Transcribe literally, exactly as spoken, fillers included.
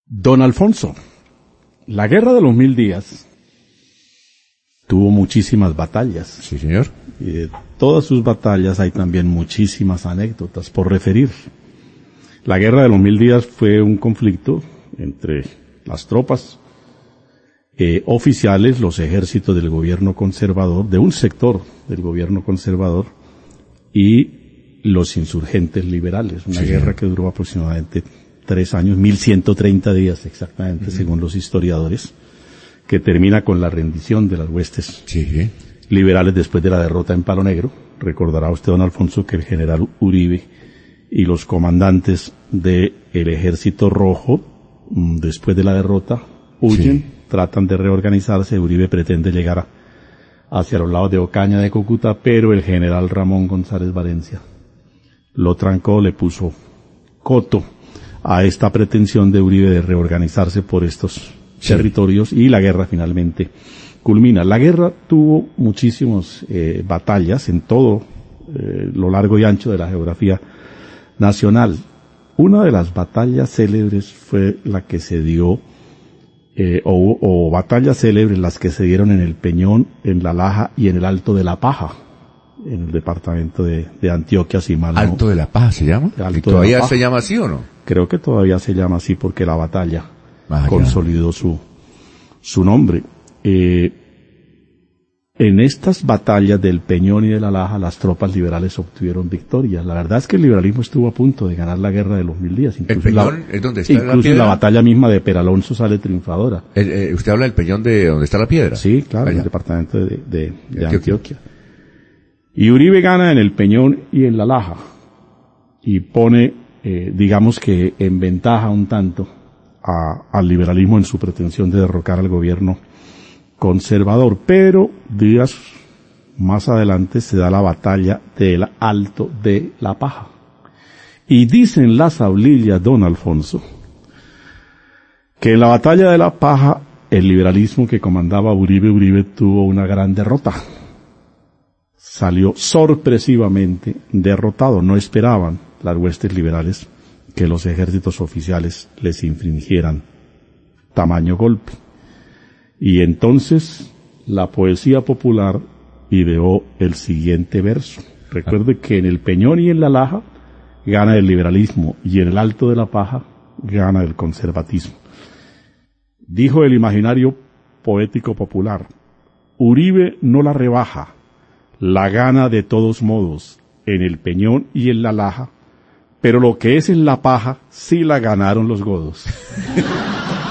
Don Alfonso, la guerra de los mil días tuvo muchísimas batallas. Sí, señor. Y de todas sus batallas hay también muchísimas anécdotas por referir. La guerra de los mil días fue un conflicto entre las tropas eh, oficiales, los ejércitos del gobierno conservador, de un sector del gobierno conservador, y los insurgentes liberales. Una sí, guerra sí. que duró aproximadamente tres años, mil ciento treinta días exactamente, uh-huh. según los historiadores, que termina con la rendición de las huestes sí. liberales después de la derrota en Palo Negro. Recordará usted, don Alfonso, que el general Uribe y los comandantes del Ejército Rojo, después de la derrota, huyen, sí. tratan de reorganizarse. Uribe pretende llegar a, hacia los lados de Ocaña de Cúcuta, pero el general Ramón González Valencia lo trancó, le puso coto a esta pretensión de Uribe de reorganizarse por estos sí. territorios, y la guerra finalmente culmina. La guerra tuvo muchísimas eh, batallas en todo eh, lo largo y ancho de la geografía nacional. Una de las batallas célebres fue la que se dio, eh, o, o batallas célebres las que se dieron en el Peñón, en La Laja y en el Alto de la Paja, en el departamento de, de Antioquia, si mal no. ¿Alto de la Paja se llama? ¿Y todavía se llama así o no? Creo que todavía se llama así porque la batalla ah, consolidó su, su nombre. Eh, en estas batallas del Peñón y de La Laja, las tropas liberales obtuvieron victorias. La verdad es que el liberalismo estuvo a punto de ganar la guerra de los mil días. Incluso ¿El Peñón la, es donde está incluso la piedra? La batalla misma de Peralonso sale triunfadora. El, eh, ¿Usted habla del Peñón de donde está la piedra? Sí, claro, en el departamento de, de, de, de Antioquia. Antioquia. Y Uribe gana en el Peñón y en La Laja. Y pone, eh, digamos que en ventaja un tanto a, al liberalismo en su pretensión de derrocar al gobierno conservador. Pero días más adelante se da la batalla del Alto de la Paja. Y dicen las tablillas, don Alfonso, que en la batalla de la Paja el liberalismo que comandaba Uribe Uribe tuvo una gran derrota. Salió sorpresivamente derrotado. No esperaban las huestes liberales que los ejércitos oficiales les infringieran tamaño golpe. Y entonces la poesía popular ideó el siguiente verso. Recuerde que en el Peñón y en La Laja gana el liberalismo, y en el Alto de la Paja gana el conservatismo. Dijo el imaginario poético popular: Uribe no la rebaja, la gana de todos modos en el Peñón y en La Laja, pero lo que es en La Paja sí la ganaron los godos.